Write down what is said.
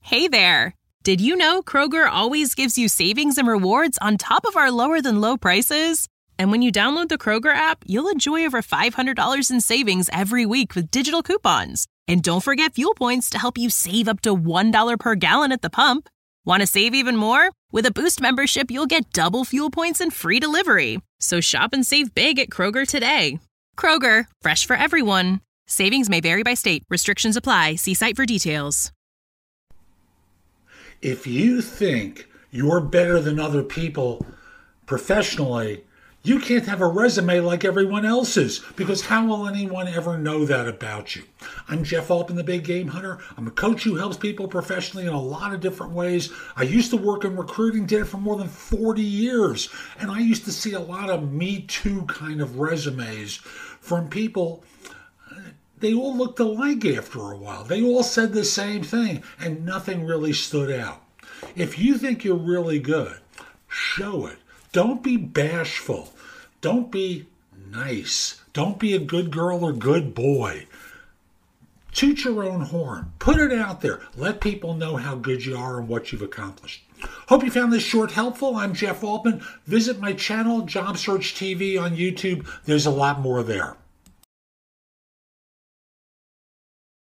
Hey there! Did you know Kroger always gives you savings and rewards on top of our lower-than-low prices? And when you download the Kroger app, you'll enjoy over $500 in savings every week with digital coupons. And don't forget fuel points to help you save up to $1 per gallon at the pump. Want to save even more? With a Boost membership, you'll get double fuel points and free delivery. So shop and save big at Kroger today. Kroger, fresh for everyone. Savings may vary by state. Restrictions apply. See site for details. If you think you're better than other people professionally, you can't have a resume like everyone else's, because how will anyone ever know that about you? I'm Jeff Altman, the Big Game Hunter. I'm a coach who helps people professionally in a lot of different ways. I used to work in recruiting, did it for more than 40 years, and I used to see a lot of Me Too kind of resumes from people. They all looked alike after a while. They all said the same thing, and nothing really stood out. If you think you're really good, show it. Don't be bashful. Don't be nice. Don't be a good girl or good boy. Toot your own horn. Put it out there. Let people know how good you are and what you've accomplished. Hope you found this short helpful. I'm Jeff Altman. Visit my channel, Job Search TV on YouTube. There's a lot more there.